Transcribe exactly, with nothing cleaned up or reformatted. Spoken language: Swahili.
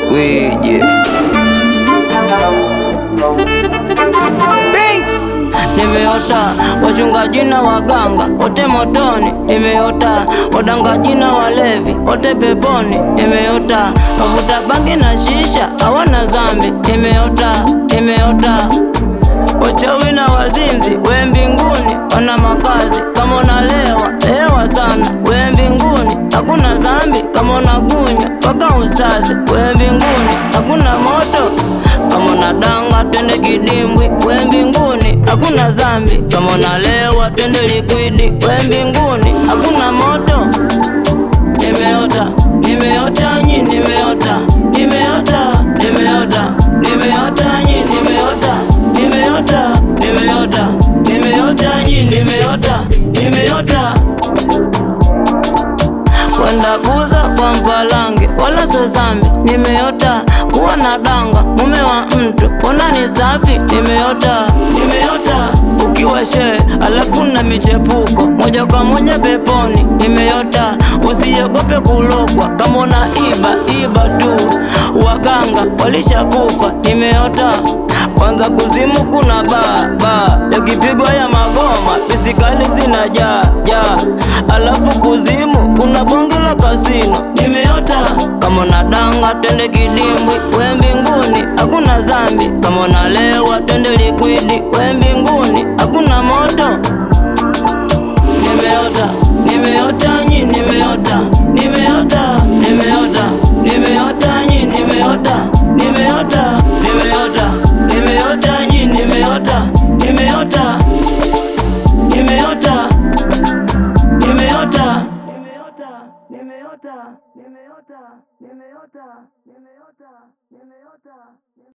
Wije nimeota wachungaji na waganga wote motoni, nimeota wadangaji na walevi wote peponi, nimeota wavuta bangi na shisha hawana dhambi, nimeota nimeota wachawi na wazinzi we mbinguni wana makazi. Kama unalewa lewa sana we mbinguni, hakuna dhambi. Kama unakunywa paka usaze we mbinguni, hakuna moto. Kama unadanga twende kidimbwi we mbinguni, hakuna dhambi. Kama unalewa twende likwidi we mbinguni, hakuna moto. Nimeota nimeota nyi nimeota nimeota nimeota nimeota nyi nimeota nimeota nimeota nimeota nyi nimeota nimeota kwenda kuza kwa mpalange wala so zambi. Nimeota kuwa na danga mume wa mtu unani safi. Nimeota nimeota ukiwa shehe alafu na michepuko moja kwa moja peponi. Nimeota usiogope kulogwa, kama una iba iba tu, waganga walishakufa. Nimeota kwanza kuzimu kuna baa baa, yakipigwa ya magoma pisikali zinajaa jaa, alafu kuzimu kuna bonge la kasino. Nimeota kama unadanga twende kidimbwi we mbinguni, hakuna dhambi. Kama unalewa twende likwidi we mbinguni, hakuna moto. Nimeota nimeota nyi nimeota nimeota nimeota nimeota nyi nimeota nimeota nimeota nimeota nyi nimeota nimeota nimeota nimeota nimeota nimeota nimeota nimeota nimeota nimeota